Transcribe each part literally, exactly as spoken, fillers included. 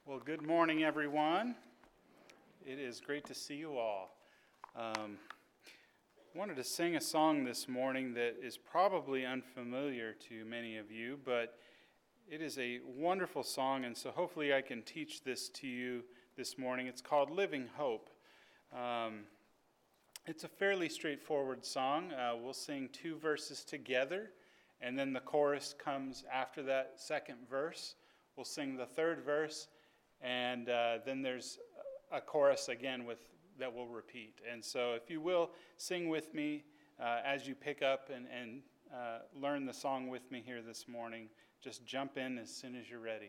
Well, good morning, everyone. It is great to see you all. Um, I wanted to sing a song this morning that is probably unfamiliar to many of you, but it is a wonderful song, and so hopefully I can teach this to you this morning. It's called Living Hope. Um, it's a fairly straightforward song. Uh, we'll sing two verses together, and then the chorus comes after that second verse. We'll sing the third verse, and uh, then there's a chorus again with that will repeat. And so if you will, sing with me uh, as you pick up and, and uh, learn the song with me here this morning. Just jump in as soon as you're ready.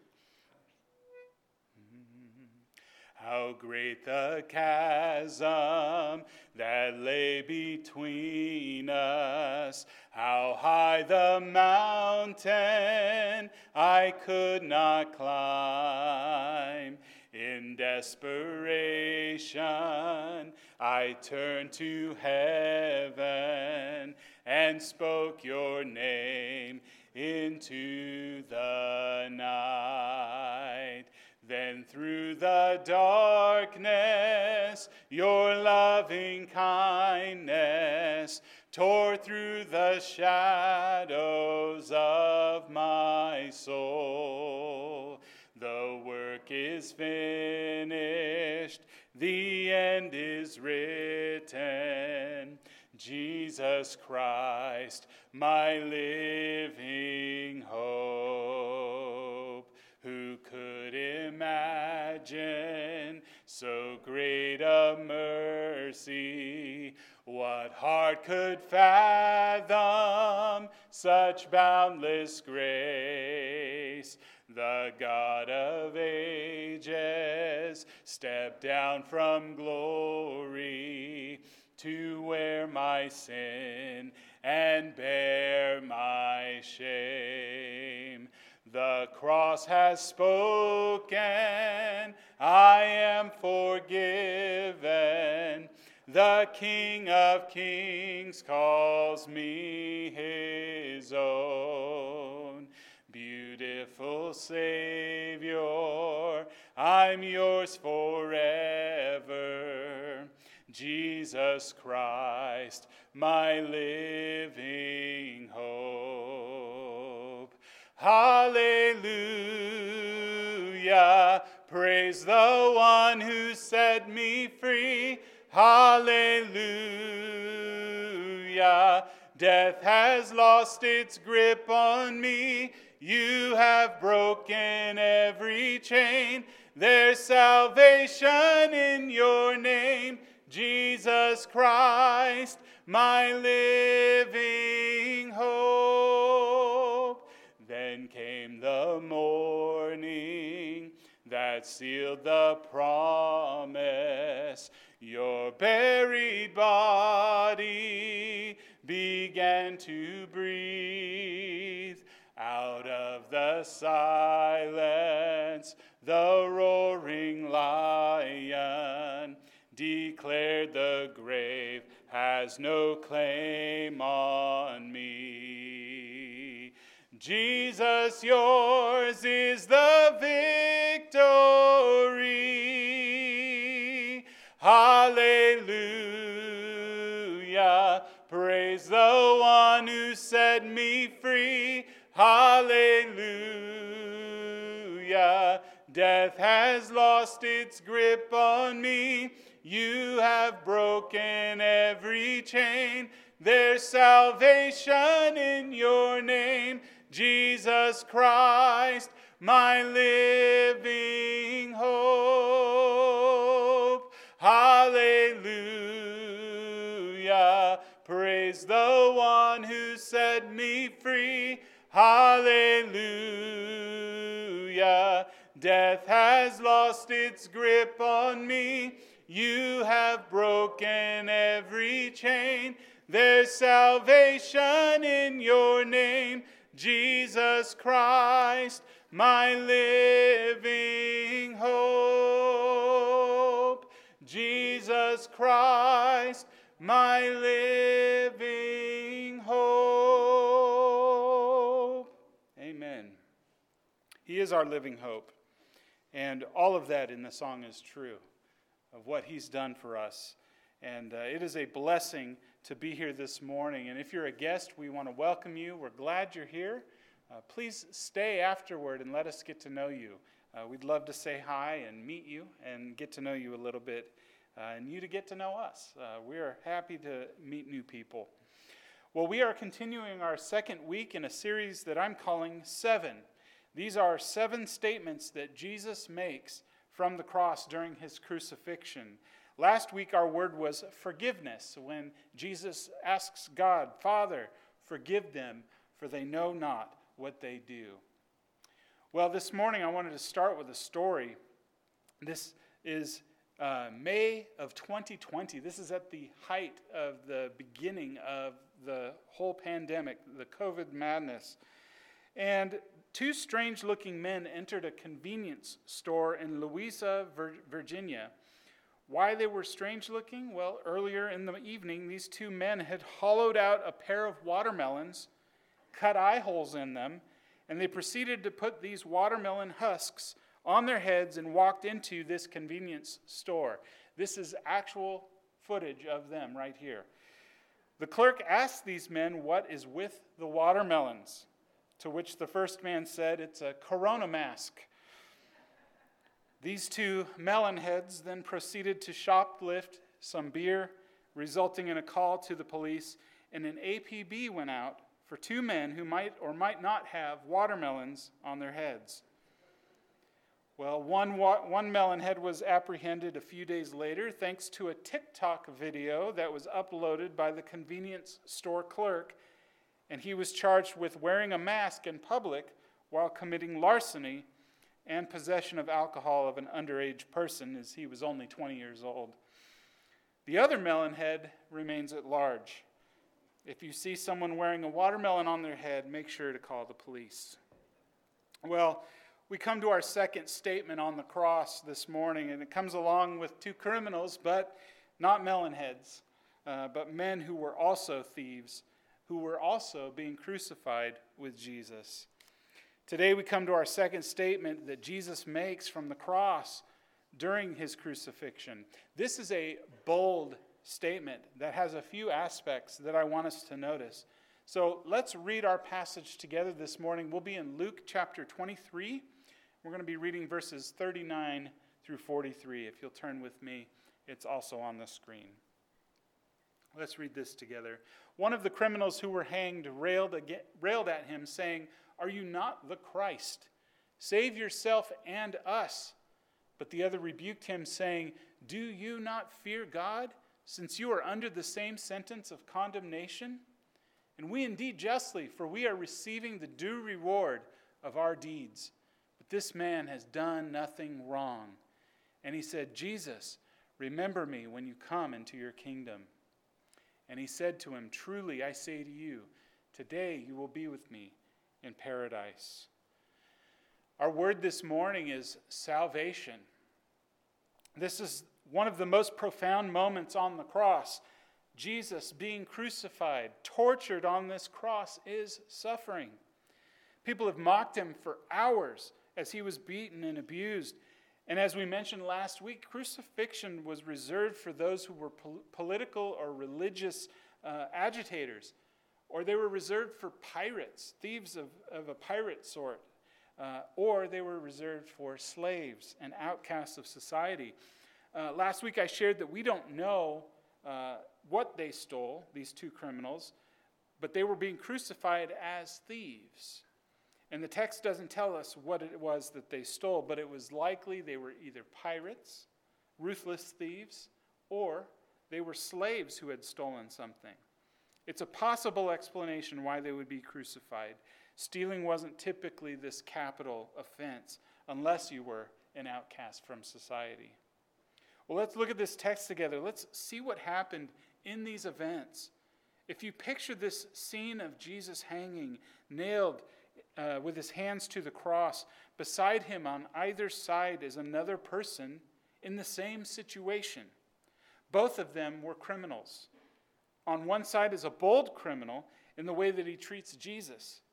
How great the chasm that lay between us, how high the mountain I could not climb. In desperation, I turned to heaven and spoke your name into the night. Then through the darkness, your loving kindness tore through the shadows of my soul. The work is finished, the end is written. Jesus Christ, my living hope. Who could imagine so great a mercy? What heart could fathom such boundless grace? The God of ages stepped down from glory to wear my sin and bear my shame. The cross has spoken, I am forgiven. The King of Kings calls me his own. Beautiful Savior, I'm yours forever. Jesus Christ, my living hope. Hallelujah, praise the one who set me free. Hallelujah, death has lost its grip on me. You have broken every chain. There's salvation in your name, Jesus Christ, my living hope. Then came the morning that sealed the promise. Your buried body began to breathe. Out of the silence, the roaring lion declared the grave has no claim on me. Jesus, yours is the victory. Hallelujah, praise the one who set me free. Hallelujah, death has lost its grip on me. You have broken every chain. There's salvation in your name, Jesus Christ, my living hope. Hallelujah, praise the one who set me free. Hallelujah, death has lost its grip on me. You have broken every chain. There's salvation in your name, Jesus Christ, my living hope. Jesus Christ, my living hope. Amen. He is our living hope. And all of that in the song is true of what he's done for us. And uh, it is a blessing to be here this morning. And if you're a guest, we want to welcome you. We're glad you're here. Uh, please stay afterward and let us get to know you. Uh, we'd love to say hi and meet you and get to know you a little bit, uh, and you to get to know us. Uh, we are happy to meet new people. Well, we are continuing our second week in a series that I'm calling Seven. These are seven statements that Jesus makes from the cross during his crucifixion. Last week our word was forgiveness, when Jesus asks God, Father, forgive them, for they know not what they do. Well, this morning I wanted to start with a story. This is uh, May of twenty twenty. This is at the height of the beginning of the whole pandemic, the COVID madness. And two strange-looking men entered a convenience store in Louisa, Virginia. Why they were strange-looking? Well, earlier in the evening, these two men had hollowed out a pair of watermelons, cut eye holes in them, and they proceeded to put these watermelon husks on their heads and walked into this convenience store. This is actual footage of them right here. The clerk asked these men what is with the watermelons, to which the first man said, it's a corona mask. These two melon heads then proceeded to shoplift some beer, resulting in a call to the police, and an A P B went out for two men who might or might not have watermelons on their heads. Well, one, wa- one melon head was apprehended a few days later thanks to a TikTok video that was uploaded by the convenience store clerk, and he was charged with wearing a mask in public while committing larceny and possession of alcohol of an underage person, as he was only twenty years old. The other melon head remains at large. If you see someone wearing a watermelon on their head, make sure to call the police. Well, we come to our second statement on the cross this morning, and it comes along with two criminals, but not melon heads, uh, but men who were also thieves, who were also being crucified with Jesus. Today we come to our second statement that Jesus makes from the cross during his crucifixion. This is a bold statement that has a few aspects that I want us to notice. So let's read our passage together this morning. We'll be in Luke chapter twenty-three. We're going to be reading verses thirty-nine through forty-three. If you'll turn with me, it's also on the screen. Let's read this together. One of the criminals who were hanged railed, again, railed at him, saying, "Are you not the Christ? Save yourself and us." But the other rebuked him, saying, "Do you not fear God, since you are under the same sentence of condemnation? And we indeed justly, for we are receiving the due reward of our deeds. But this man has done nothing wrong." And he said, "Jesus, remember me when you come into your kingdom." And he said to him, "Truly I say to you, today you will be with me in paradise." Our word this morning is salvation. This is one of the most profound moments on the cross. Jesus being crucified, tortured on this cross, is suffering. People have mocked him for hours as he was beaten and abused. And as we mentioned last week, crucifixion was reserved for those who were pol- political or religious uh, agitators, or they were reserved for pirates, thieves of, of a pirate sort, uh, or they were reserved for slaves and outcasts of society. Uh, last week I shared that we don't know uh, what they stole, these two criminals, but they were being crucified as thieves. And the text doesn't tell us what it was that they stole, but it was likely they were either pirates, ruthless thieves, or they were slaves who had stolen something. It's a possible explanation why they would be crucified. Stealing wasn't typically this capital offense unless you were an outcast from society. Well, let's look at this text together. Let's see what happened in these events. If you picture this scene of Jesus hanging, nailed uh, with his hands to the cross, beside him on either side is another person in the same situation. Both of them were criminals. On one side is a bold criminal in the way that he treats Jesus,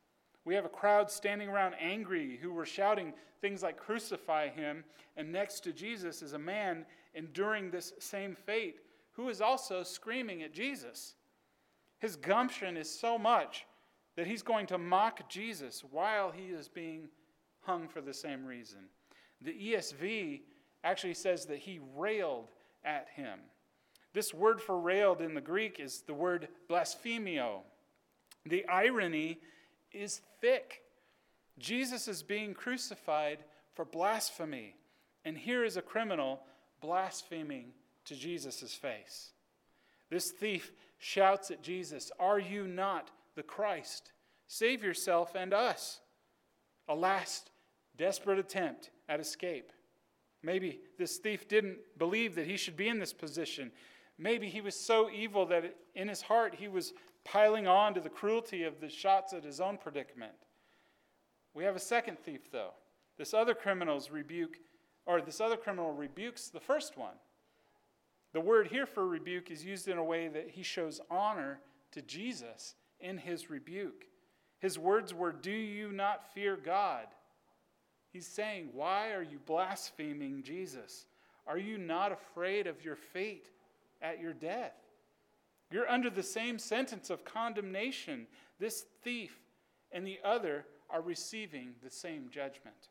We have a crowd standing around angry who were shouting things like, "Crucify him." And next to Jesus is a man enduring this same fate who is also screaming at Jesus. His gumption is so much that he's going to mock Jesus while he is being hung for the same reason. The E S V actually says that he railed at him. This word for railed in the Greek is the word blasphemio. The irony is thick. Jesus is being crucified for blasphemy, and here is a criminal blaspheming to Jesus' face. This thief shouts at Jesus, "Are you not the Christ? Save yourself and us." A last desperate attempt at escape. Maybe this thief didn't believe that he should be in this position. Maybe he was so evil that in his heart he was piling on to the cruelty of the shots at his own predicament. We have a second thief, though. This other criminal's rebuke, or this other criminal rebukes the first one. The word here for rebuke is used in a way that he shows honor to Jesus in his rebuke. His words were, "Do you not fear God?" He's saying, why are you blaspheming Jesus? Are you not afraid of your fate at your death? You're under the same sentence of condemnation. This thief and the other are receiving the same judgment.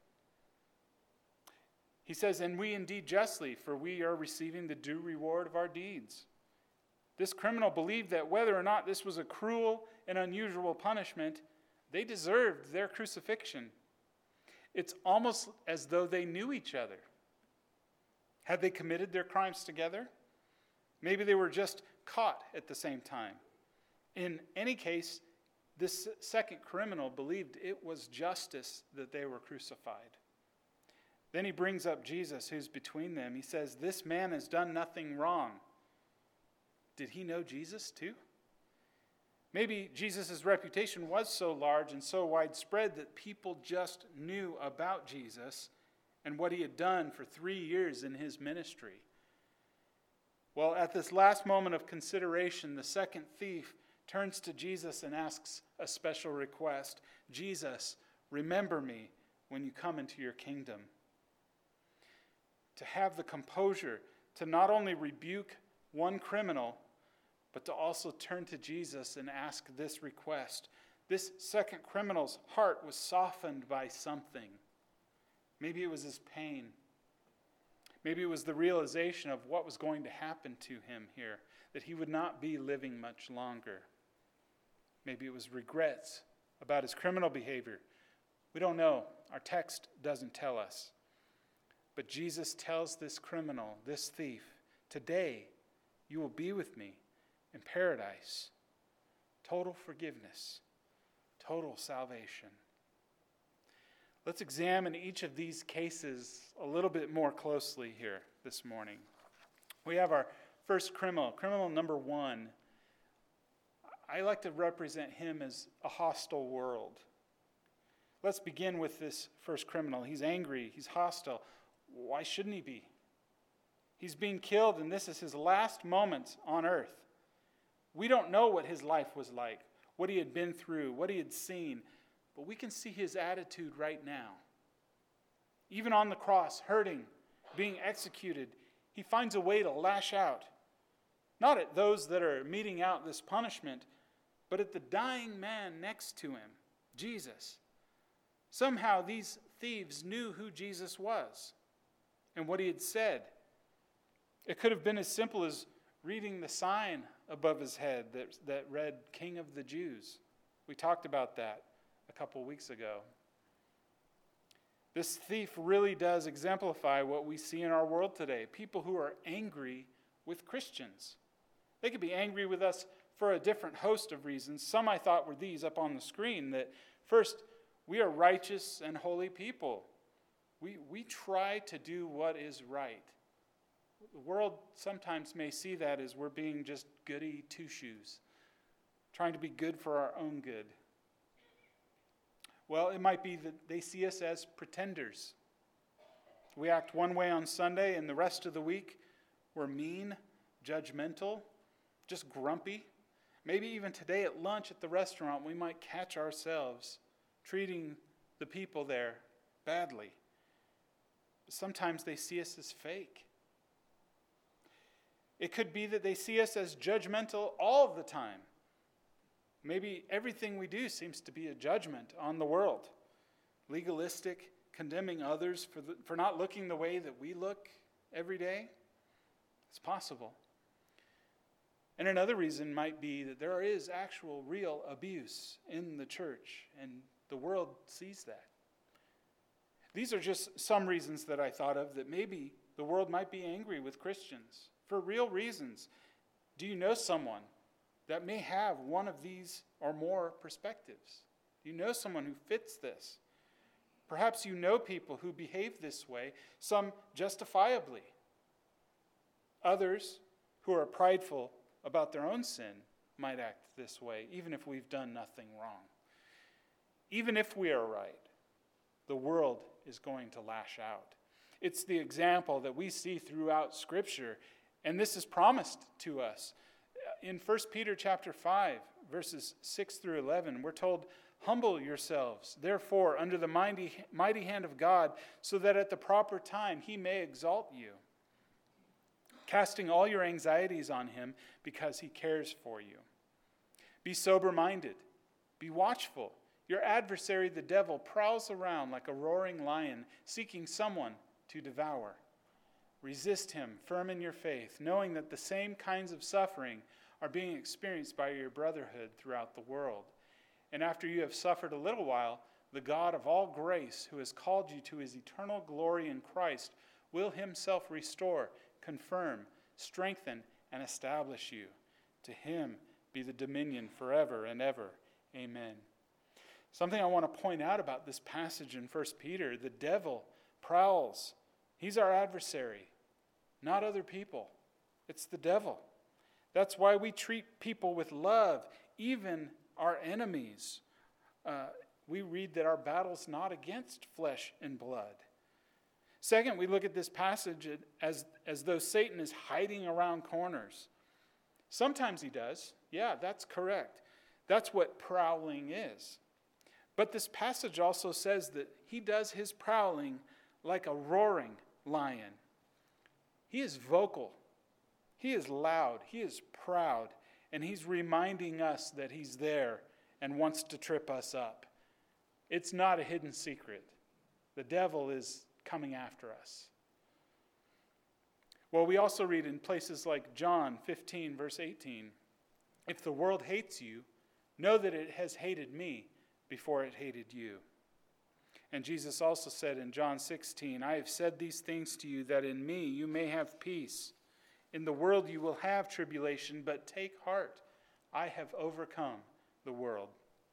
He says, "And we indeed justly, for we are receiving the due reward of our deeds." This criminal believed that whether or not this was a cruel and unusual punishment, they deserved their crucifixion. It's almost as though they knew each other. Had they committed their crimes together? Maybe they were just caught at the same time. In any case, this second criminal believed it was justice that they were crucified. Then he brings up Jesus, who's between them. He says, "This man has done nothing wrong." Did he know Jesus too? Maybe Jesus' reputation was so large and so widespread that people just knew about Jesus and what he had done for three years in his ministry. Well, at this last moment of consideration, the second thief turns to Jesus and asks a special request. "Jesus, remember me when you come into your kingdom." To have the composure to not only rebuke one criminal, but to also turn to Jesus and ask this request. This second criminal's heart was softened by something. Maybe it was his pain. Maybe it was the realization of what was going to happen to him here, that he would not be living much longer. Maybe it was regrets about his criminal behavior. We don't know. Our text doesn't tell us. But Jesus tells this criminal, this thief, "Today you will be with me in paradise." Total forgiveness, total salvation. Let's examine each of these cases a little bit more closely here this morning. We have our first criminal, criminal number one. I like to represent him as a hostile world. Let's begin with this first criminal. He's angry, he's hostile. Why shouldn't he be? He's being killed, and this is his last moments on earth. We don't know what his life was like, what he had been through, what he had seen, but we can see his attitude right now. Even on the cross, hurting, being executed, he finds a way to lash out, not at those that are meting out this punishment, but at the dying man next to him, Jesus. Somehow these thieves knew who Jesus was and what he had said. It could have been as simple as reading the sign above his head that, that read King of the Jews. We talked about that a couple weeks ago. This thief really does exemplify what we see in our world today. People who are angry with Christians. They could be angry with us for a different host of reasons. Some I thought were these up on the screen. That first, we are righteous and holy people. We, we try to do what is right. The world sometimes may see that as we're being just goody two-shoes, trying to be good for our own good. Well, it might be that they see us as pretenders. We act one way on Sunday, and the rest of the week we're mean, judgmental, just grumpy. Maybe even today at lunch at the restaurant, we might catch ourselves treating the people there badly. But sometimes they see us as fake. It could be that they see us as judgmental all of the time. Maybe everything we do seems to be a judgment on the world. Legalistic, condemning others for, the, for not looking the way that we look every day. It's possible. And another reason might be that there is actual, real abuse in the church, and the world sees that. These are just some reasons that I thought of that maybe the world might be angry with Christians for real reasons. Do you know someone that may have one of these or more perspectives? Do you know someone who fits this? Perhaps you know people who behave this way, some justifiably. Others who are prideful about their own sin might act this way, even if we've done nothing wrong. Even if we are right, the world is going to lash out. It's the example that we see throughout Scripture, and this is promised to us. In First Peter chapter five, verses six through eleven, we're told, "Humble yourselves, therefore, under the mighty, mighty hand of God, so that at the proper time he may exalt you, casting all your anxieties on him because he cares for you. Be sober-minded, be watchful. Your adversary, the devil, prowls around like a roaring lion, seeking someone to devour. Resist him, firm in your faith, knowing that the same kinds of suffering are being experienced by your brotherhood throughout the world. And after you have suffered a little while, the God of all grace, who has called you to his eternal glory in Christ, will himself restore, confirm, strengthen, and establish you. To him be the dominion forever and ever. Amen." Something I want to point out about this passage in First Peter, the devil prowls. He's our adversary, not other people. It's the devil. That's why we treat people with love, even our enemies. Uh, we read that our battle's not against flesh and blood. Second, we look at this passage as, as though Satan is hiding around corners. Sometimes he does. Yeah, that's correct. That's what prowling is. But this passage also says that he does his prowling like a roaring lion. He is vocal. He is loud. He is proud. And he's reminding us that he's there and wants to trip us up. It's not a hidden secret. The devil is coming after us. Well, we also read in places like John fifteen, verse eighteen, "If the world hates you, know that it has hated me before it hated you." And Jesus also said in John sixteen, "I have said these things to you that in me you may have peace. In the world you will have tribulation, but take heart. I have overcome the world."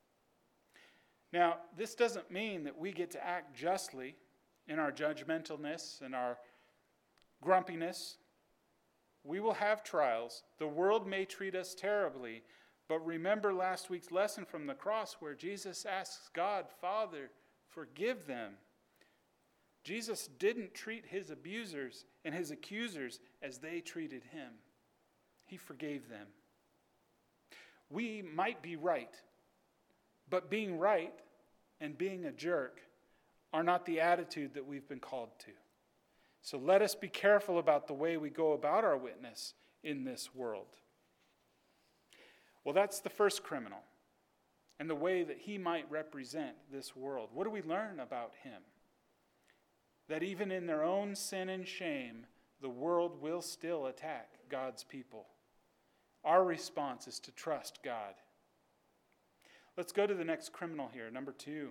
Now, this doesn't mean that we get to act justly in our judgmentalness and our grumpiness. We will have trials. The world may treat us terribly, but remember last week's lesson from the cross where Jesus asks God, "Father, forgive them." Jesus didn't treat his abusers and his accusers as they treated him. He forgave them. We might be right, but being right and being a jerk are not the attitude that we've been called to. So let us be careful about the way we go about our witness in this world. Well, that's the first criminal and the way that he might represent this world. What do we learn about him? That even in their own sin and shame, the world will still attack God's people. Our response is to trust God. Let's go to the next criminal here, number two.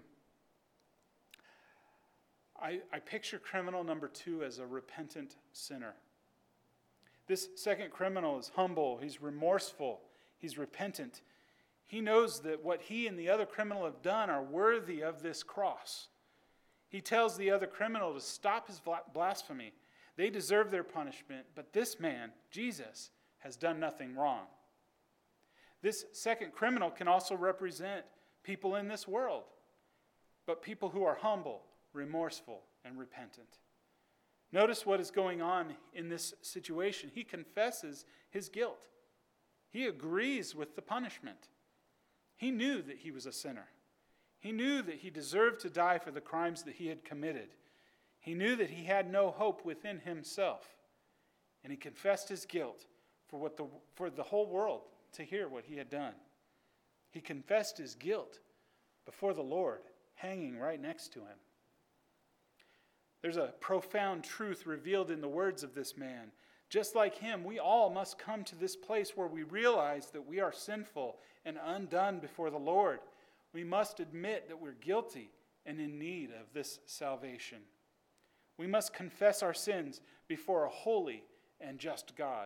I, I picture criminal number two as a repentant sinner. This second criminal is humble, he's remorseful, he's repentant. He knows that what he and the other criminal have done are worthy of this cross. He tells the other criminal to stop his blasphemy. They deserve their punishment, but this man, Jesus, has done nothing wrong. This second criminal can also represent people in this world, but people who are humble, remorseful, and repentant. Notice what is going on in this situation. He confesses his guilt. He agrees with the punishment. He knew that he was a sinner. He knew that he deserved to die for the crimes that he had committed. He knew that he had no hope within himself. And he confessed his guilt for what the, for the whole world to hear what he had done. He confessed his guilt before the Lord, hanging right next to him. There's a profound truth revealed in the words of this man. Just like him, we all must come to this place where we realize that we are sinful and undone before the Lord. We must admit that we're guilty and in need of this salvation. We must confess our sins before a holy and just God.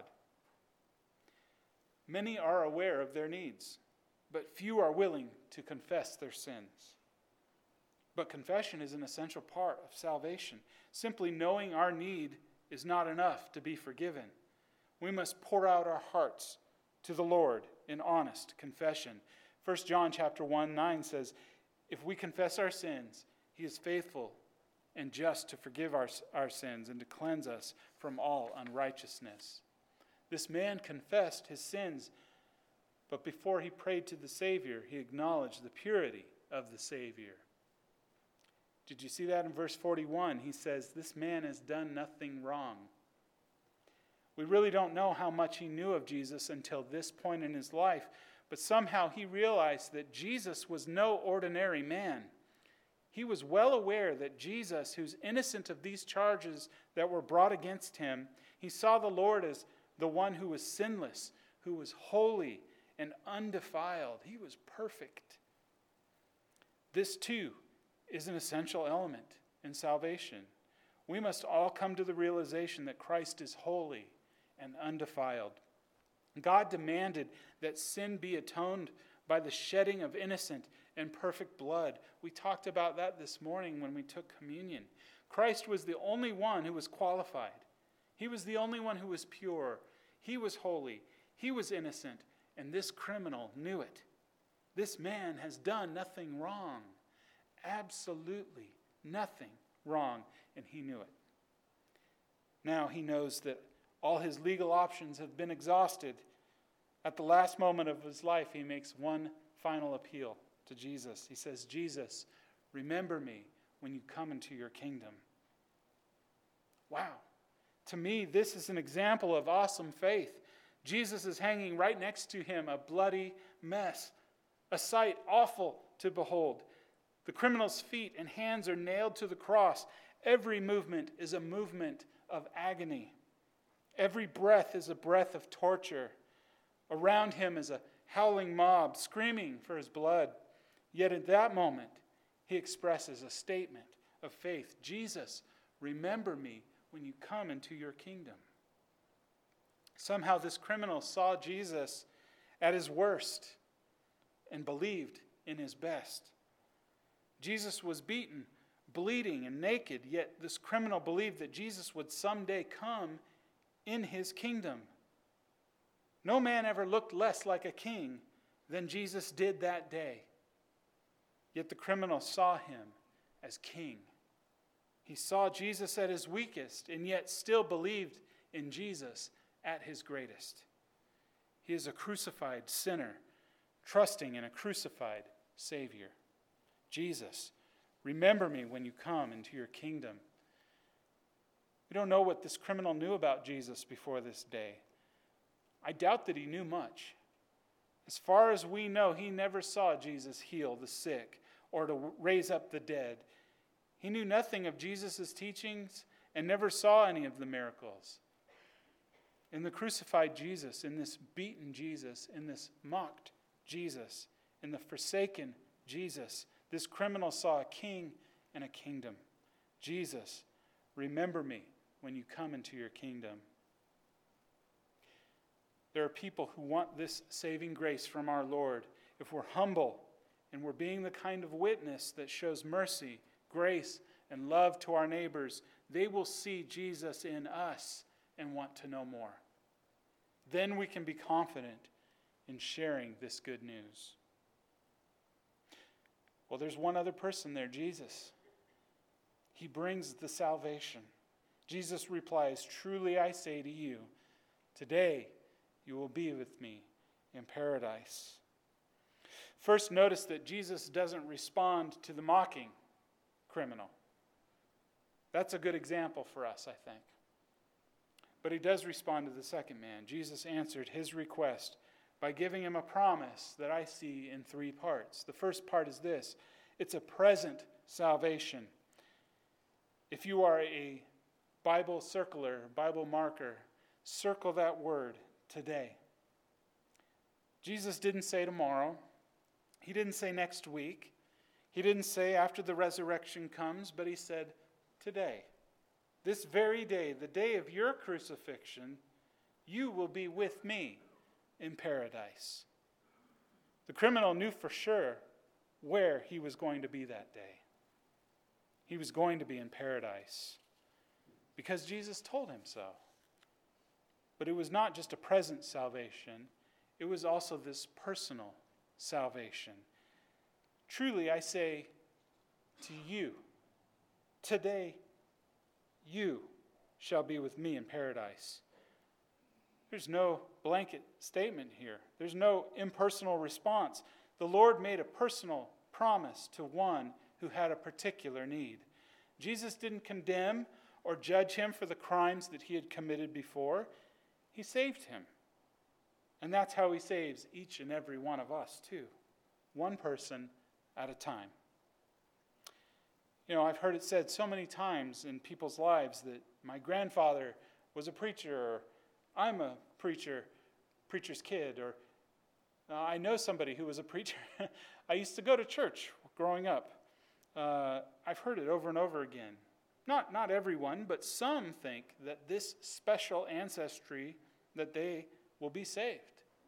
Many are aware of their needs, but few are willing to confess their sins. But confession is an essential part of salvation. Simply knowing our need is not enough to be forgiven. We must pour out our hearts to the Lord in honest confession. First John chapter one, nine says, if we confess our sins, he is faithful and just to forgive our, our sins and to cleanse us from all unrighteousness. This man confessed his sins, but before he prayed to the Savior, he acknowledged the purity of the Savior. Did you see that in verse forty-one? He says, this man has done nothing wrong. We really don't know how much he knew of Jesus until this point in his life, but somehow he realized that Jesus was no ordinary man. He was well aware that Jesus, who's innocent of these charges that were brought against him, he saw the Lord as the one who was sinless, who was holy and undefiled. He was perfect. This too is an essential element in salvation. We must all come to the realization that Christ is holy and undefiled. God demanded that sin be atoned by the shedding of innocent and perfect blood. We talked about that this morning when we took communion. Christ was the only one who was qualified. He was the only one who was pure. He was holy. He was innocent. And this criminal knew it. This man has done nothing wrong. Absolutely nothing wrong. And he knew it. Now he knows that all his legal options have been exhausted. At the last moment of his life, he makes one final appeal to Jesus. He says, Jesus, remember me when you come into your kingdom. Wow. To me, this is an example of awesome faith. Jesus is hanging right next to him, a bloody mess, a sight awful to behold. The criminal's feet and hands are nailed to the cross. Every movement is a movement of agony. Every breath is a breath of torture. Around him is a howling mob screaming for his blood. Yet at that moment, he expresses a statement of faith. Jesus, remember me when you come into your kingdom. Somehow this criminal saw Jesus at his worst and believed in his best. Jesus was beaten, bleeding, and naked, yet this criminal believed that Jesus would someday come in his kingdom. No man ever looked less like a king than Jesus did that day. Yet the criminal saw him as king. He saw Jesus at his weakest and yet still believed in Jesus at his greatest. He is a crucified sinner, trusting in a crucified Savior. Jesus, remember me when you come into your kingdom. We don't know what this criminal knew about Jesus before this day. I doubt that he knew much. As far as we know, he never saw Jesus heal the sick or to raise up the dead. He knew nothing of Jesus' teachings and never saw any of the miracles. In the crucified Jesus, in this beaten Jesus, in this mocked Jesus, in the forsaken Jesus, this criminal saw a king and a kingdom. Jesus, remember me when you come into your kingdom. There are people who want this saving grace from our Lord. If we're humble and we're being the kind of witness that shows mercy, grace, and love to our neighbors, they will see Jesus in us and want to know more. Then we can be confident in sharing this good news. Well, there's one other person there, Jesus. He brings the salvation. Jesus replies, truly I say to you, today you will be with me in paradise. First, notice that Jesus doesn't respond to the mocking criminal. That's a good example for us, I think. But he does respond to the second man. Jesus answered his request by giving him a promise that I see in three parts. The first part is this: it's a present salvation. If you are a Bible circler, Bible marker, circle that word, today. Jesus didn't say tomorrow. He didn't say next week. He didn't say after the resurrection comes, but he said today. This very day, the day of your crucifixion, you will be with me in paradise. The criminal knew for sure where he was going to be that day. He was going to be in paradise because Jesus told him so. But it was not just a present salvation, it was also this personal salvation. Truly, I say to you, today you shall be with me in paradise. There's no blanket statement here. There's no impersonal response. The Lord made a personal promise to one who had a particular need. Jesus didn't condemn or judge him for the crimes that he had committed before. He saved him. And that's how he saves each and every one of us too. One person at a time. You know, I've heard it said so many times in people's lives that my grandfather was a preacher, or I'm a preacher, preacher's kid, or uh, I know somebody who was a preacher. I used to go to church growing up. Uh, I've heard it over and over again. Not, not everyone, but some think that this special ancestry, that they will be saved.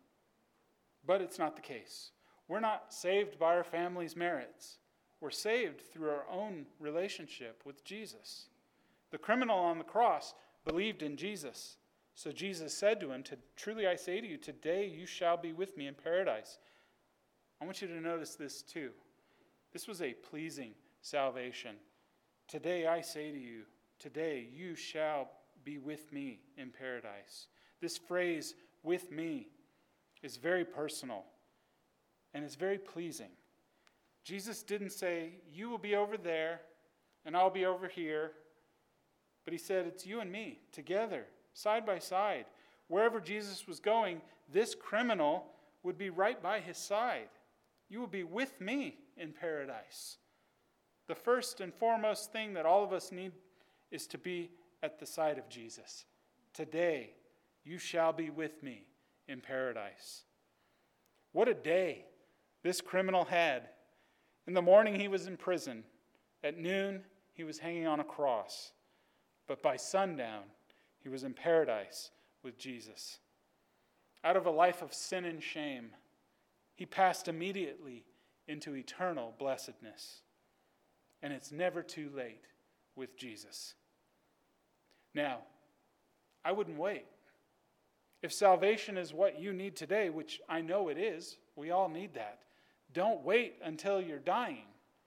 But it's not the case. We're not saved by our family's merits. We're saved through our own relationship with Jesus. The criminal on the cross believed in Jesus. So Jesus said to him, "Truly I say to you, today you shall be with me in paradise." I want you to notice this too. This was a pleasing salvation. Today I say to you, today you shall be with me in paradise. This phrase, with me, is very personal and it's very pleasing. Jesus didn't say, you will be over there and I'll be over here. But he said, it's you and me together, side by side. Wherever Jesus was going, this criminal would be right by his side. You will be with me in paradise. The first and foremost thing that all of us need is to be at the side of Jesus. Today, you shall be with me in paradise. What a day this criminal had. In the morning, he was in prison. At noon, he was hanging on a cross. But by sundown, he was in paradise with Jesus. Out of a life of sin and shame, he passed immediately into eternal blessedness. And it's never too late with Jesus. Now, I wouldn't wait. If salvation is what you need today, which I know it is, we all need that, don't wait until you're dying.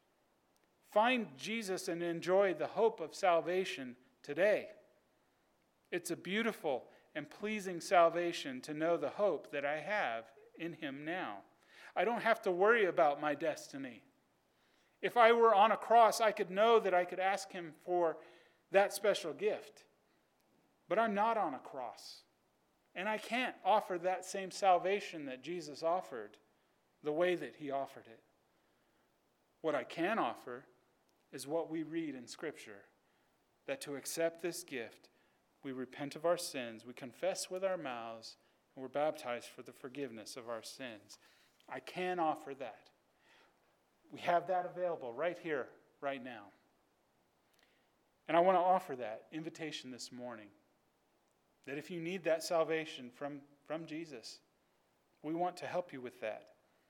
Find Jesus and enjoy the hope of salvation today. It's a beautiful and pleasing salvation to know the hope that I have in him now. I don't have to worry about my destiny. If I were on a cross, I could know that I could ask him for that special gift. But I'm not on a cross. And I can't offer that same salvation that Jesus offered the way that he offered it. What I can offer is what we read in Scripture, that to accept this gift, we repent of our sins, we confess with our mouths, and we're baptized for the forgiveness of our sins. I can offer that. We have that available right here, right now. And I want to offer that invitation this morning, that if you need that salvation from, from Jesus, we want to help you with that.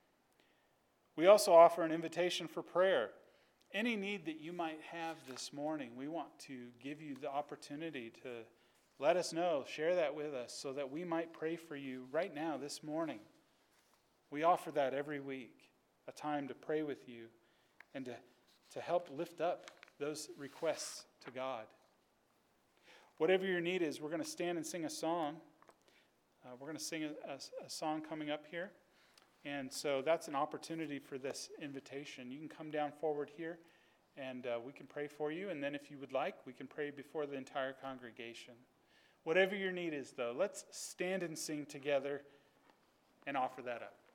We also offer an invitation for prayer. Any need that you might have this morning, we want to give you the opportunity to let us know, share that with us so that we might pray for you right now this morning. We offer that every week, a time to pray with you and to, to help lift up those requests to God. Whatever your need is, we're going to stand and sing a song. Uh, we're going to sing a, a, a song coming up here. And so that's an opportunity for this invitation. You can come down forward here, and uh, we can pray for you. And then if you would like, we can pray before the entire congregation. Whatever your need is, though, let's stand and sing together and offer that up.